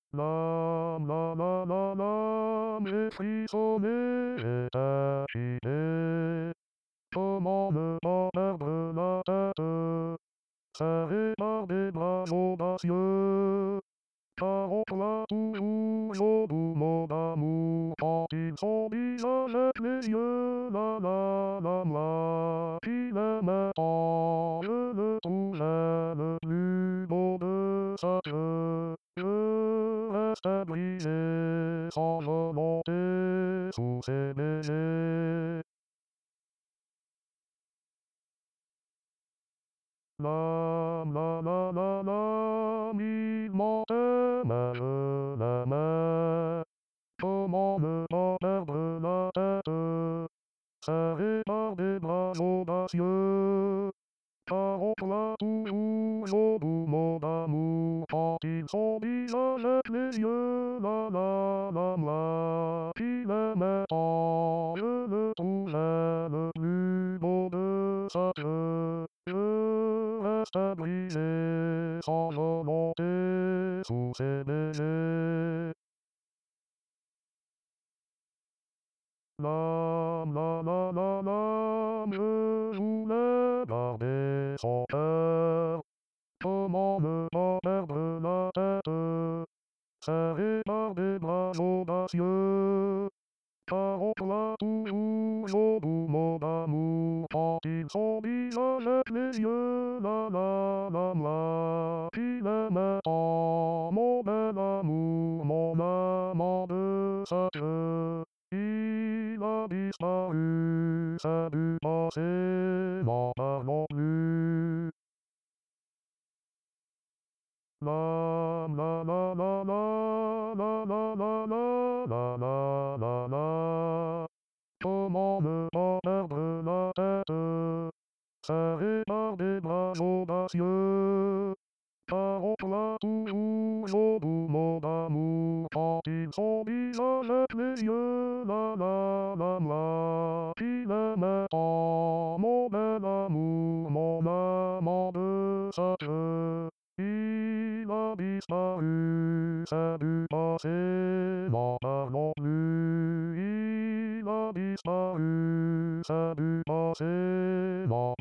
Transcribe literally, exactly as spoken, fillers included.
L'âme, la la la l'âme est frissonnée et agitée. Comment ne pas perdre la tête, serrée par des bras audacieux? Car au plat toujours au doux mot d'amour, quand il son visage jette les yeux, la la la la, qui l'aimait tant, je le trouvais le plus beau de sa queue. Je restais brisé sans volonté sous ses baisers. L'âme, la la la l'âme, il mentait, mais je l'aimais. Comment ne pas perdre la tête, serré par des bras audacieux? Car on plat toujours au doux mot d'amour, quand il son visage jette les yeux, la la la la, qui l'aimait tant, je le trouvais le plus beau de sa queue. Je restais brisé sans volonté sous ses baisers. L'âme, la la la l'âme, je voulais garder son cœur. Comment ne pas perdre la tête, serré par des bras audacieux? Car on plat toujours au doux mot d'amour, quand il son visage jette les yeux, la la la la, qui l'aimait tant, mon bel amour, mon amant de sa queue. Il a disparu, c'est du passé, n'en parlons plus. L'âme, la la la la, la la la la, la la la la. Comment ne pas perdre la tête, serré par des bras audacieux? Car on plat toujours au doux mot d'amour, quand il son visage jette les yeux, la la la la, qui l'aimait tant, mon bel amour, mon amant de sa queue. Il a disparu, c'est du passé, n'en parlons plus. Il a disparu, c'est du passé, n'en